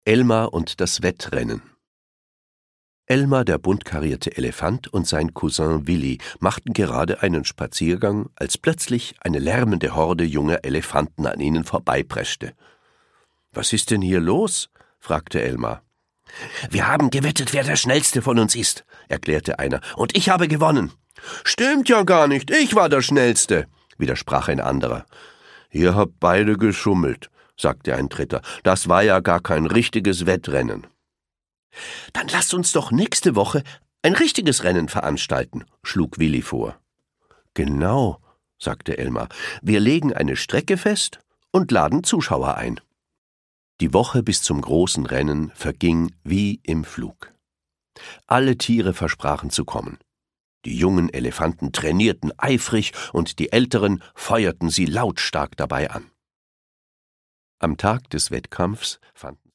Elmar und das Wettrennen. Elmar, der buntkarierte Elefant, und sein Cousin Willi machten gerade einen Spaziergang, als plötzlich eine lärmende Horde junger Elefanten an ihnen vorbeipreschte. »Was ist denn hier los?« fragte Elmar. »Wir haben gewettet, wer der Schnellste von uns ist«, erklärte einer, »und ich habe gewonnen.« »Stimmt ja gar nicht, ich war der Schnellste«, widersprach ein anderer. »Ihr habt beide geschummelt«, sagte ein dritter. »Das war ja gar kein richtiges Wettrennen.« »Dann lasst uns doch nächste Woche ein richtiges Rennen veranstalten«, schlug Willi vor. »Genau«, sagte Elmar, »wir legen eine Strecke fest und laden Zuschauer ein.« Die Woche bis zum großen Rennen verging wie im Flug. Alle Tiere versprachen zu kommen. Die jungen Elefanten trainierten eifrig und die Älteren feuerten sie lautstark dabei an. Am Tag des Wettkampfs fanden